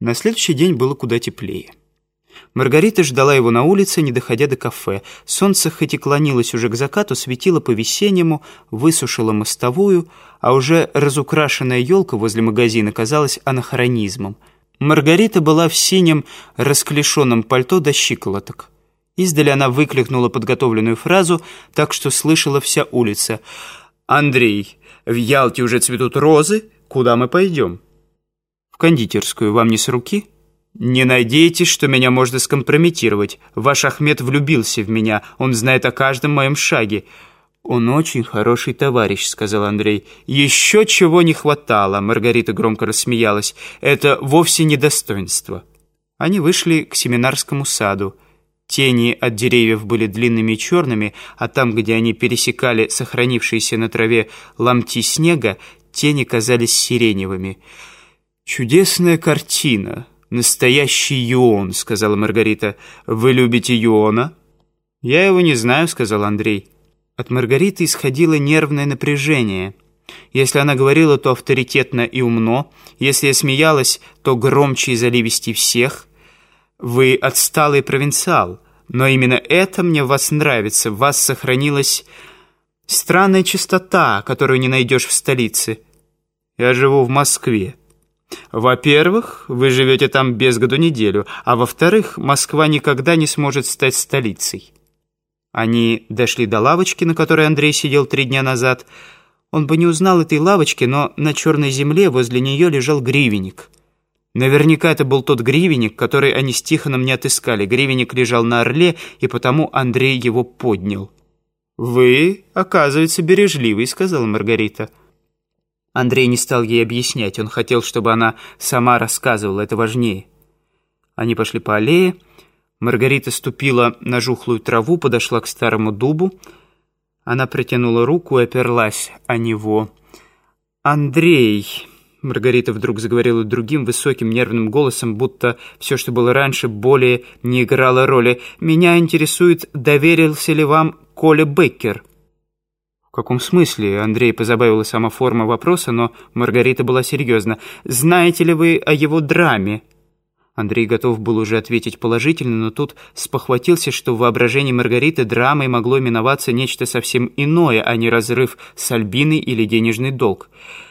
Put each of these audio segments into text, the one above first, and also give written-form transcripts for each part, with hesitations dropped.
На следующий день было куда теплее. Маргарита ждала его на улице, не доходя до кафе. Солнце, хоть и клонилось уже к закату, светило по-весеннему, высушило мостовую, а уже разукрашенная елка возле магазина казалась анахронизмом. Маргарита была в синем расклешенном пальто до щиколоток. Издали она выкликнула подготовленную фразу, так что слышала вся улица. «Андрей, в Ялте уже цветут розы. Куда мы пойдем?» «В кондитерскую. Вам не с руки?» «Не надейтесь, что меня можно скомпрометировать. Ваш Ахмед влюбился в меня. Он знает о каждом моем шаге». «Он очень хороший товарищ», — сказал Андрей. «Еще чего не хватало», — Маргарита громко рассмеялась. «Это вовсе не достоинство». Они вышли к семинарскому саду. Тени от деревьев были длинными и черными, а там, где они пересекали сохранившиеся на траве ломти снега, тени казались сиреневыми. «Чудесная картина. Настоящий Йон», — сказала Маргарита. «Вы любите Йона?» «Я его не знаю», — сказал Андрей. От Маргариты исходило нервное напряжение. Если она говорила, то авторитетно и умно. Если я смеялась, то громче и заливистей всех. «Вы отсталый провинциал, но именно это мне в вас нравится. В вас сохранилась странная чистота, которую не найдешь в столице. Я живу в Москве. Во-первых, вы живете там без году неделю, а во-вторых, Москва никогда не сможет стать столицей». Они дошли до лавочки, на которой Андрей сидел 3 дня назад. Он бы не узнал этой лавочки, но на черной земле возле нее лежал гривенник. Наверняка это был тот гривенник, который они с Тихоном не отыскали. Гривенник лежал на орле, и потому Андрей его поднял. «Вы, оказывается, бережливый», — сказала Маргарита. Андрей не стал ей объяснять. Он хотел, чтобы она сама рассказывала, это важнее. Они пошли по аллее. Маргарита ступила на жухлую траву, подошла к старому дубу. Она протянула руку и оперлась о него. «Андрей», — Маргарита вдруг заговорила другим высоким нервным голосом, будто все, что было раньше, более не играло роли. «Меня интересует, доверился ли вам Коля Беккер?» «В каком смысле?» — Андрей позабавила сама форма вопроса, но Маргарита была серьезна. «Знаете ли вы о его драме?» Андрей готов был уже ответить положительно, но тут спохватился, что в воображении Маргариты драмой могло именоваться нечто совсем иное, а не разрыв с Альбиной или денежный долг.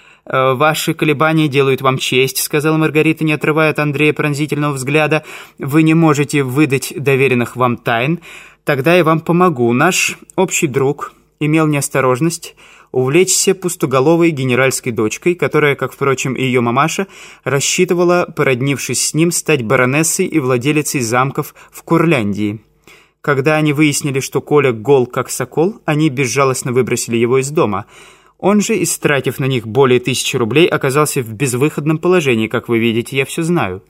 «Ваши колебания делают вам честь», — сказала Маргарита, не отрывая от Андрея пронзительного взгляда. «Вы не можете выдать доверенных вам тайн. Тогда я вам помогу. Наш общий друг имел неосторожность увлечься пустоголовой генеральской дочкой, которая, как, впрочем, и ее мамаша, рассчитывала, породнившись с ним, стать баронессой и владелицей замков в Курляндии. Когда они выяснили, что Коля гол как сокол, они безжалостно выбросили его из дома. Он же, истратив на них более 1000 рублей, оказался в безвыходном положении. Как вы видите, я все знаю».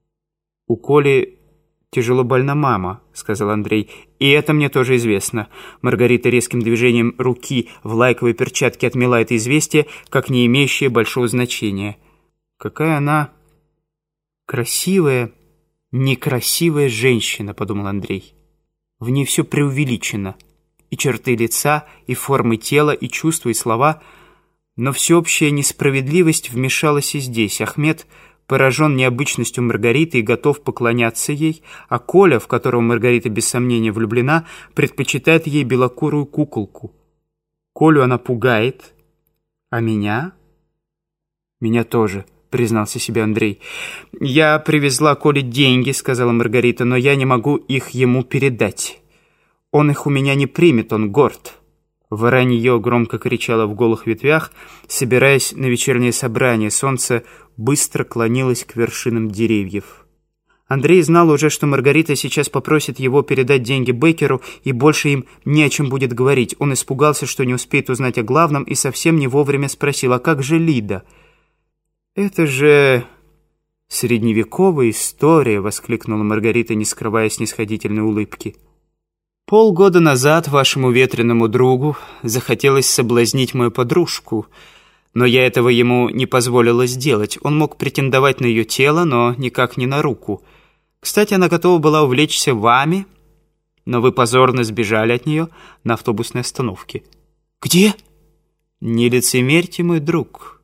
«У Коли тяжело больна мама», — сказал Андрей. «И это мне тоже известно». Маргарита резким движением руки в лайковой перчатке отмела это известие, как не имеющее большого значения. «Какая она красивая, некрасивая женщина», — подумал Андрей. «В ней все преувеличено. И черты лица, и формы тела, и чувства, и слова. Но всеобщая несправедливость вмешалась и здесь. Ахмед поражен необычностью Маргариты и готов поклоняться ей, а Коля, в которого Маргарита без сомнения влюблена, предпочитает ей белокурую куколку. Колю она пугает, а меня? Меня тоже», — признался себе Андрей. «Я привезла Коле деньги», — сказала Маргарита, «но я не могу их ему передать. Он их у меня не примет, он горд». Воронье громко кричало в голых ветвях, собираясь на вечернее собрание. Солнце быстро клонилось к вершинам деревьев. Андрей знал уже, что Маргарита сейчас попросит его передать деньги Беккеру, и больше им не о чем будет говорить. Он испугался, что не успеет узнать о главном, и совсем не вовремя спросил: «А как же Лида?» «Это же средневековая история», — воскликнула Маргарита, не скрывая снисходительной улыбки. «Полгода назад вашему ветреному другу захотелось соблазнить мою подружку, но я этого ему не позволила сделать. Он мог претендовать на ее тело, но никак не на руку. Кстати, она готова была увлечься вами, но вы позорно сбежали от нее на автобусной остановке». «Где?» «Не лицемерьте, мой друг.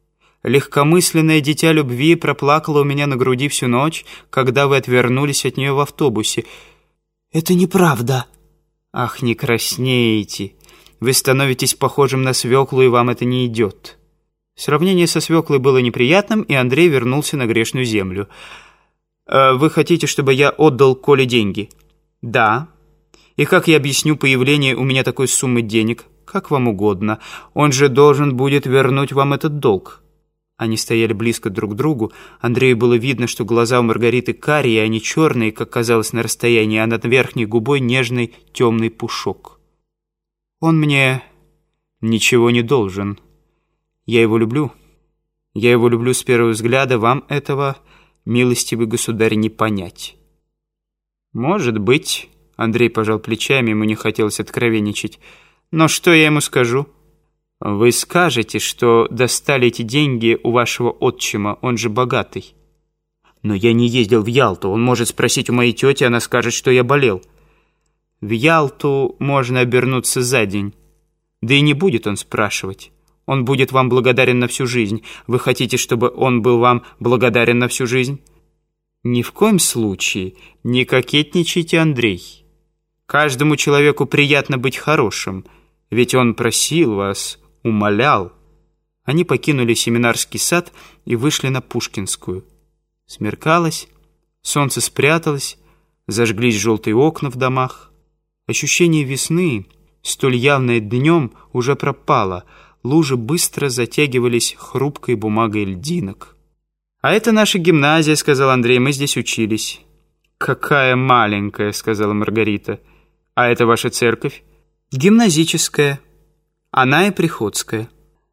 Легкомысленное дитя любви проплакало у меня на груди всю ночь, когда вы отвернулись от нее в автобусе. Это неправда. Ах, не краснеете. Вы становитесь похожим на свеклу, и вам это не идет. Сравнение со свеклой было неприятным, и Андрей вернулся на грешную землю. Вы хотите, чтобы я отдал Коле деньги? Да. И как я объясню появление у меня такой суммы денег? Как вам угодно. Он же должен будет вернуть вам этот долг. Они стояли близко друг к другу. Андрею было видно, что глаза у Маргариты карие, а не черные, как казалось на расстоянии, а над верхней губой нежный темный пушок. Он мне ничего не должен. Я его люблю. Я его люблю с первого взгляда. Вам этого, милостивый государь, не понять. Может быть, Андрей пожал плечами, ему не хотелось откровенничать. Но что я ему скажу? Вы скажете, что достали эти деньги у вашего отчима, он же богатый. Но я не ездил в Ялту. Он может спросить у моей тети, она скажет, что я болел. В Ялту можно обернуться за день. Да и не будет он спрашивать. Он будет вам благодарен на всю жизнь. Вы хотите, чтобы он был вам благодарен на всю жизнь? Ни в коем случае не кокетничайте, Андрей. Каждому человеку приятно быть хорошим, ведь он просил вас, умолял. Они покинули семинарский сад и вышли на Пушкинскую. Смеркалось, солнце спряталось, зажглись желтые окна в домах. Ощущение весны, столь явное днем, уже пропало. Лужи быстро затягивались хрупкой бумагой льдинок. «А это наша гимназия», — сказал Андрей, — «мы здесь учились». «Какая маленькая», — сказала Маргарита. «А это ваша церковь?» «Гимназическая. Она и приходская».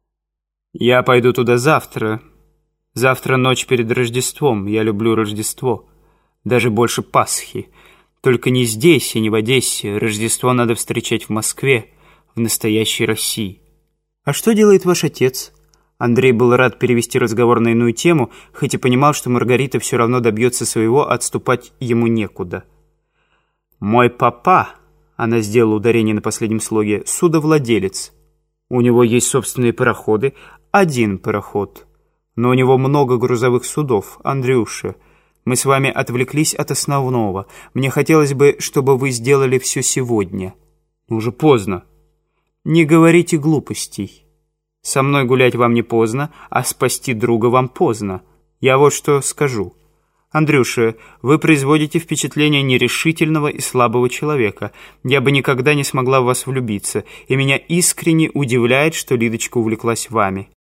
«Я пойду туда завтра. Завтра ночь перед Рождеством. Я люблю Рождество. Даже больше Пасхи. Только не здесь и не в Одессе. Рождество надо встречать в Москве, в настоящей России». «А что делает ваш отец?» Андрей был рад перевести разговор на иную тему, хоть и понимал, что Маргарита все равно добьется своего, отступать ему некуда. «Мой папа», — она сделала ударение на последнем слоге, — «судовладелец. У него есть собственные пароходы, один пароход. Но у него много грузовых судов, Андрюша. Мы с вами отвлеклись от основного. Мне хотелось бы, чтобы вы сделали все сегодня». «Уже поздно». «Не говорите глупостей. Со мной гулять вам не поздно, а спасти друга вам поздно. Я вот что скажу. Андрюша, вы производите впечатление нерешительного и слабого человека. Я бы никогда не смогла в вас влюбиться, и меня искренне удивляет, что Лидочка увлеклась вами».